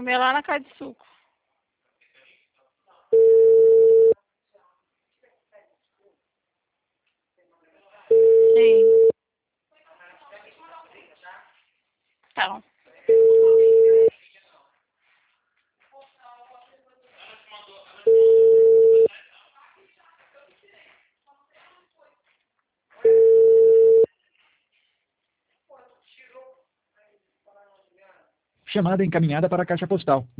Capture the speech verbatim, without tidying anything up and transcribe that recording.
comer lá na casa de suco. Sim. Então. Chamada encaminhada para a caixa postal.